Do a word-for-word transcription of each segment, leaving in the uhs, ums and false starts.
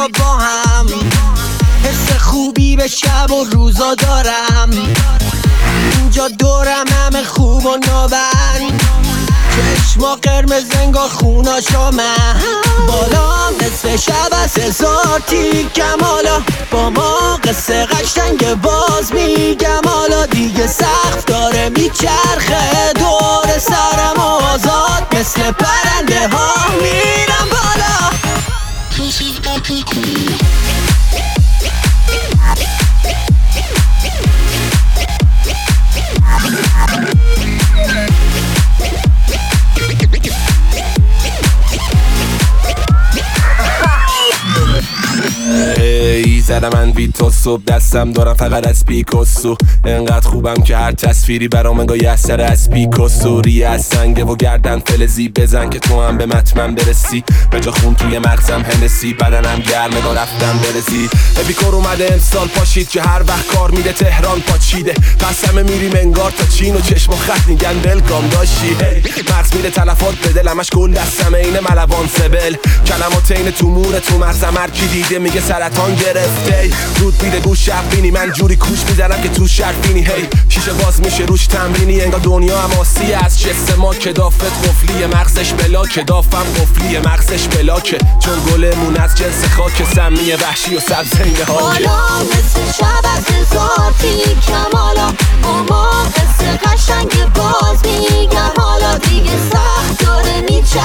رو با هم، حس خوبی به شب و روزا دارم. اینجا دورم همه خوب و نابن، چشما قرمز انگار خوناشو من. بالا نصف شب از هزار تیکم، حالا با ما قصه قشنگ باز میگم. حالا دیگه سقف داره میچرخه دور سرم و آزاد مثل پرنده ها میرم بالا. زدم من بی تو صبح دستم دارم فقط از پیکاسو. انقدر خوبم که هر تصویری برام انگار یه اثر از پیکاسو. ریه از سنگه و گردن فلزی، بزن که تو هم به متمن برسی. به جا خون توی مغزم هنسی، بدنم گرمه با رفتم برسی. اپیکور اومده امسال پاشید که هر وقت کار میده تهران پاچیده. پس همه میریم انگار تا چین و چشم و خط میگن ولکام داشتی. مغز میده تلفات به دل، همش گل دستم اینه ملوان سبل. کلمات اینه تو مور تو مغزم، هر کی دیده میگه سرطان گرفته. رود میده گوش شبینی، من جوری کوش میزنم که تو شرفینی. هی شیشه باز میشه روش تمرینی، انگار دنیا هم آسیه از چست ما. کدافت قفلی مغزش بلا، کدافم قفلی مغزش بلاکه. چون گلمون از جنس خاک، سمی وحشی و سبزینه هاکه. حالا مثل شب از هزار تیکم، حالا با ما قصه قشنگ باز میگم. حالا دیگه سخت داره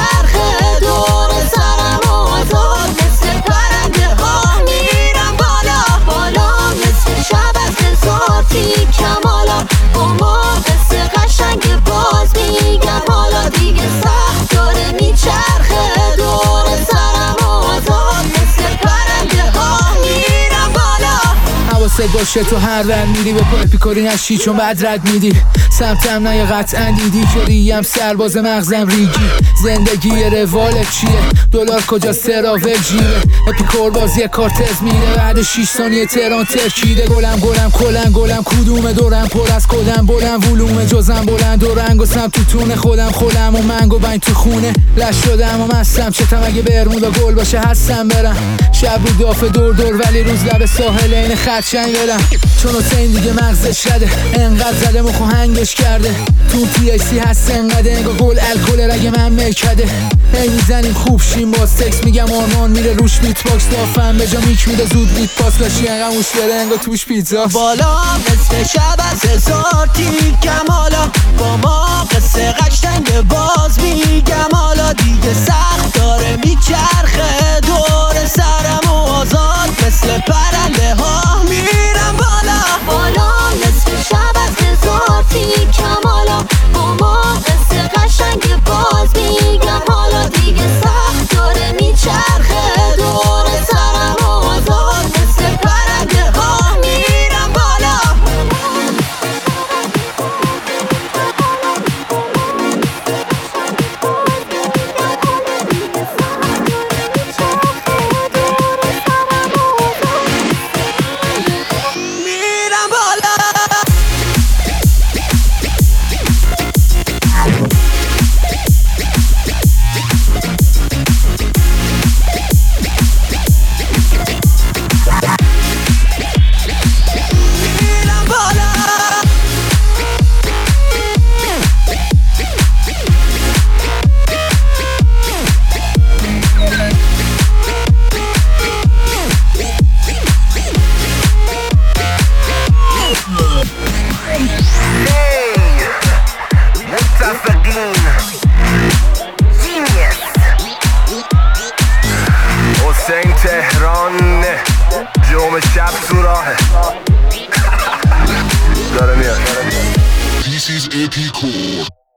میچرخه دور سرم و آزاد مثل پرنده ها میرم بالا. بالا مثل شب از هزار تیکم، حالا با ما قصه قشنگ باز میگم. حالا دیگه سخت داره میچرخه دور سرم و آزاد مثل پرنده ها میرم بالا. حواست باشه تو هر ور میری به پای پیکاری نشی، چون بعد رد میدی سمتم نه یا قطعا دیدی که ریم سرباز مغزم ریگی. زندگی روالت چیه؟ دلار کجاست؟ تراول جیره. اپیکور بازی کارتز میره بعد شیش ثانیه تهران ترکیده. گلم گلم کلن گلم کدوم دورم پر از کدم بلند ولومه جزم بلند و رنگ و سم تو تونه خودم خودم و منگو بین تو خونه. لش شدم و مستم چتم اگه برمودا گل باشه هستم برم. شب رو دافه دور دور ولی روز لب ساحل این خرچنگ برم. چون حسین دیگه مغزش رده، انقدر زده مخو هنگش کرده. تو پی ای سی هست انقدر انگار گل الکل رگ من ملکده. هی میزنیم خوب شیم با سکس، میگم آرمان میره روش بیت باکس. دافم به جا میک میده زود بیت پاس لاشی انقدر موش بره انگار توش پیتزا. بالا مثل شب از هزار تیکم، حالا با ما قصه قشنگ باز میگم. حالا دیگه سخت داره میچرخه دور سرم و آزاد مثل پرنده ها میرم بالا. بالا مثل شب از هزار تیکم، حالا با ما قصه قشنگ باز میگم. حالا دیگه سخت داره میچرخه دور سرم و آزاد مثل پرنده ها میرم بالا. میرم بالا. حسین تهران جمعه شب تو راهه داره میاد. This is Epicore.